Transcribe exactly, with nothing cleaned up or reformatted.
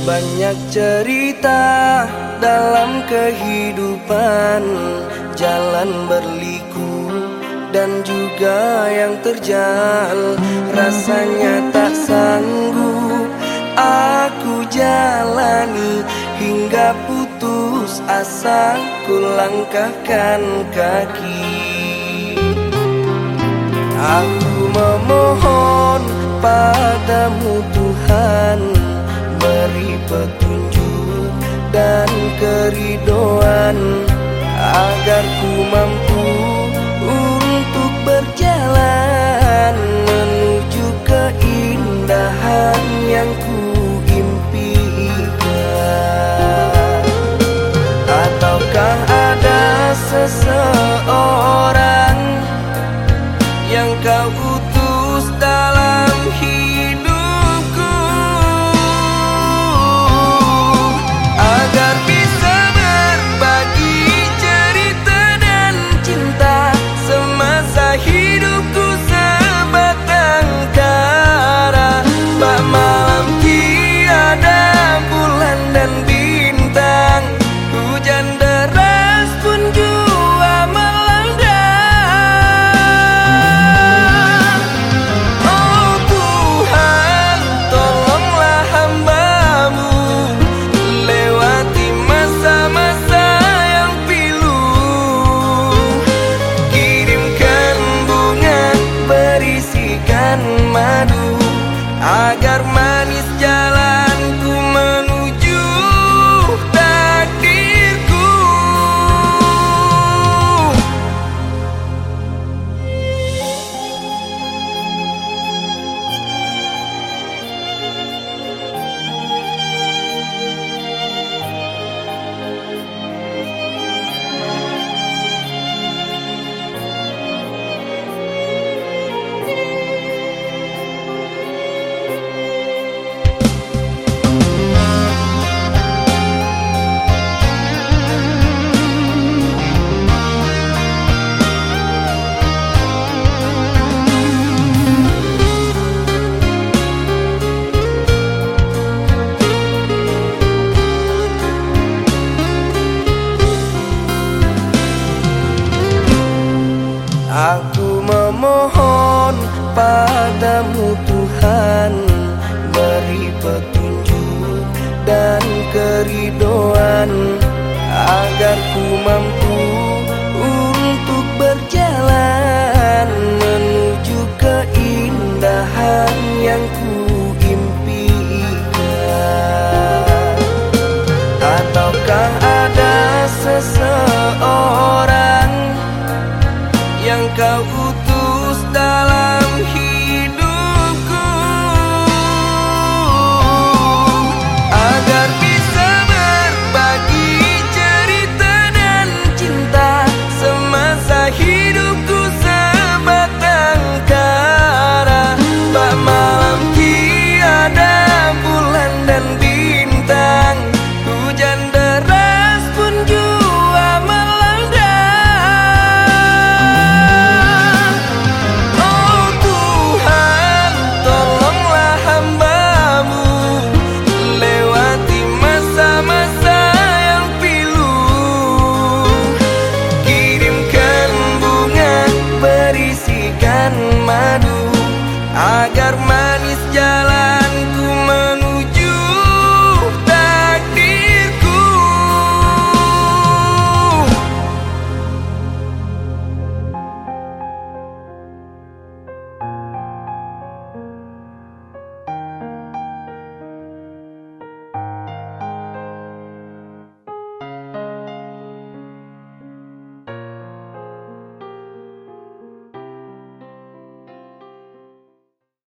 Banyak cerita dalam kehidupan, jalan berliku dan juga yang terjal. Rasanya tak sanggup aku jalani, hingga putus asa ku langkahkan kaki. Aku memohon padamu Tuhan, beri petunjuk dan keridoan, agar ku mampu untuk berjalan menuju keindahan yang ku impikan. Ataukah ada seseorang yang kau utus dalam hidupku, agar bisa berbagi cerita dan cinta semasa hidupku sebatang kara. Bak malam tiada bulan dan bintang, hujan deras pun jua melanda. Oh Tuhan, tolonglah hamba-Mu lewati masa-masa yang pilu. Kirimkan bunga berisikan madu, agar manis jalanku menuju takdirku. Aku memohon padamu Tuhan, beri petunjuk dan keridoan, agar ku mampu